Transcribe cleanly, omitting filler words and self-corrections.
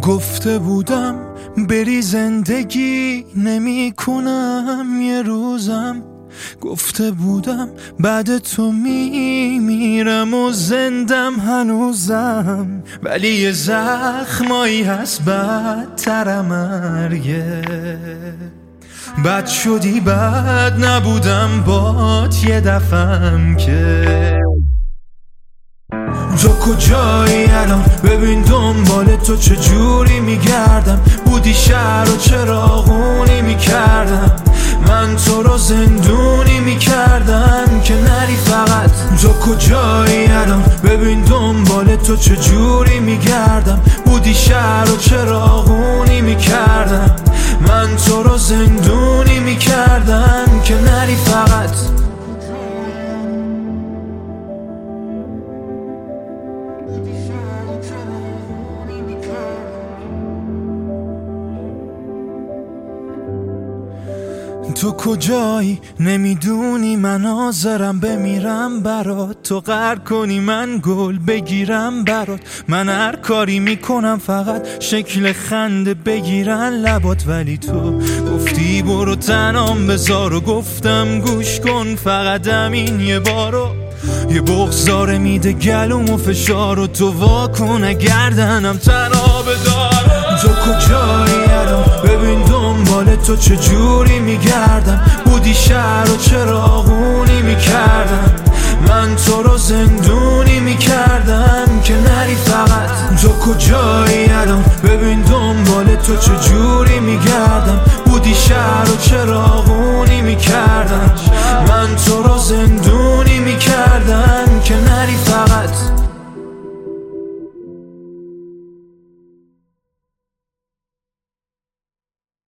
گفته بودم بری زندگی نمی کنم یه روزم، گفته بودم بعد تو میمیرم و زندم هنوزم، ولی یه زخمایی هست بدتر مرگه. بد شدی بد نبودم بات یه دفعم که. تو کجایی الان؟ ببین دنبال تو چجوری میگردم، بودی شهر و چراغونی میکردم، من تو رو زندونی میکردم که نری فقط. تو کجایی الان؟ ببین دنبال تو چجوری میگردم، بودی شهر و چراغونی میکردم، من تو رو زندونی میکردم که نری فقط. تو کجایی؟ نمیدونی من حاضرم بمیرم برات، تو قهر کنی من گل بگیرم برات، من هر کاری میکنم فقط شکل خنده بگیرن لبات، ولی تو گفتی برو تنام بذار و گفتم گوش کن فقط همین یه بارو. یه بغضاره میده گلوم و فشار و تو واکن گردنم تنها بدار. تو کجایی الان؟ ببین دنبال تو چجوری میگردم، بودی شهر و چراغونی میکردم، من تو رو زندونی میکردم که نری فقط. تو کجایی الان؟ ببین دنبال تو چجوری میگردم،